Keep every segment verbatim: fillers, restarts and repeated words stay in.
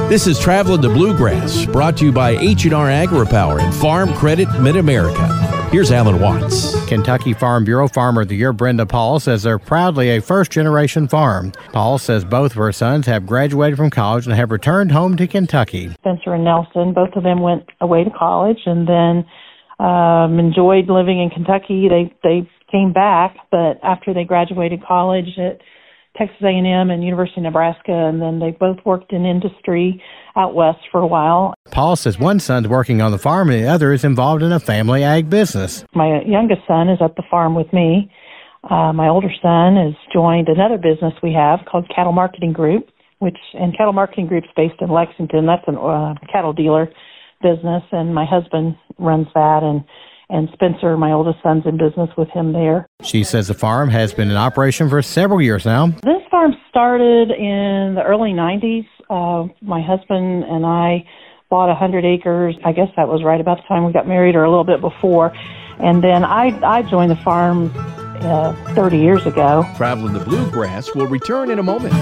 This is Traveling the Bluegrass, brought to you by H and R AgriPower and Farm Credit Mid-America. Here's Alan Watts. Kentucky Farm Bureau Farmer of the Year Brenda Paul says they're proudly a first-generation farm. Paul says both of her sons have graduated from college and have returned home to Kentucky. Spencer and Nelson, both of them went away to college and then um, enjoyed living in Kentucky. They they came back, but after they graduated college at Texas A and M and University of Nebraska, and then they both worked in industry out west for a while. Paul says one son's working on the farm and the other is involved in a family ag business. My youngest son is at the farm with me. Uh, my older son has joined another business we have called Cattle Marketing Group, which and Cattle Marketing Group's based in Lexington. That's a uh, cattle dealer business, and my husband runs that, and And Spencer, my oldest son's in business with him there. She says the farm has been in operation for several years now. This farm started in the early nineties. Uh, my husband and I bought one hundred acres. I guess that was right about the time we got married or a little bit before. And then I, I joined the farm uh, thirty years ago. Traveling the Bluegrass will return in a moment.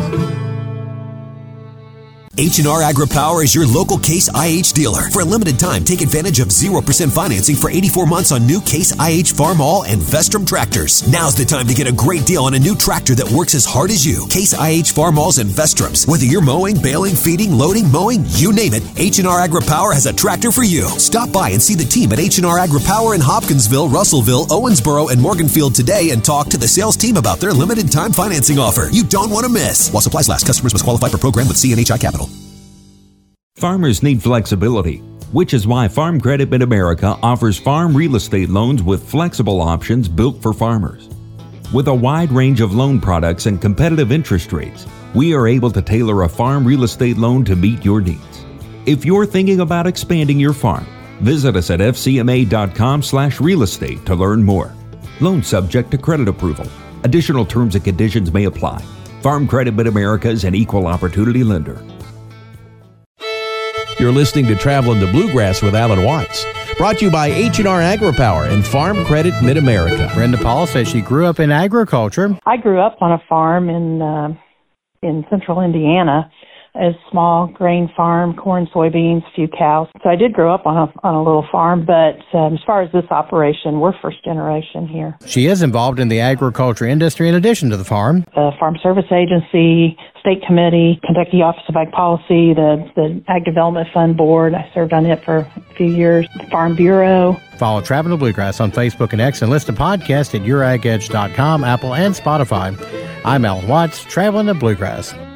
H and R AgriPower is your local Case I H dealer. For a limited time, take advantage of zero percent financing for eighty-four months on new Case I H Farm All and Vestrum tractors. Now's the time to get a great deal on a new tractor that works as hard as you. Case I H Farm Alls and Vestrums. Whether you're mowing, baling, feeding, loading, mowing, you name it, H and R AgriPower has a tractor for you. Stop by and see the team at H and R AgriPower in Hopkinsville, Russellville, Owensboro, and Morganfield today and talk to the sales team about their limited time financing offer. You don't want to miss. While supplies last, customers must qualify for program with C N H I Capital. Farmers need flexibility, which is why Farm Credit Mid-America offers farm real estate loans with flexible options built for farmers. With a wide range of loan products and competitive interest rates, we are able to tailor a farm real estate loan to meet your needs. If you're thinking about expanding your farm, visit us at f c m a dot com slash real estate to learn more. Loan subject to credit approval. Additional terms and conditions may apply. Farm Credit Mid-America is an equal opportunity lender. You're listening to Traveling the Bluegrass with Alan Watts, brought to you by H and R AgriPower and Farm Credit Mid-America. Brenda Paul says she grew up in agriculture. I grew up on a farm in uh, in central Indiana, a small grain farm, corn, soybeans, a few cows. So I did grow up on a on a little farm, but um, as far as this operation, we're first generation here. She is involved in the agriculture industry in addition to the farm. The Farm Service Agency, State Committee, Kentucky Office of Ag Policy, the, the Ag Development Fund Board. I served on it for a few years. The Farm Bureau. Follow Traveling the Bluegrass on Facebook and X and listen to podcasts at your ag edge dot com, Apple, and Spotify. I'm Alan Watts, Traveling the Bluegrass.